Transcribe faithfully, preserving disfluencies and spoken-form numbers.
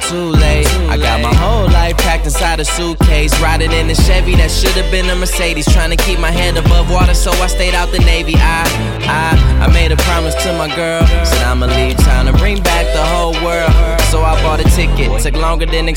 too late. I got my whole life packed inside a suitcase, riding in a Chevy that should've been a Mercedes, trying to keep my head above water, so I stayed out the Navy. I, I, I made a promise to my girl, said I'ma leave town and bring back the whole world. So I bought a ticket, took longer than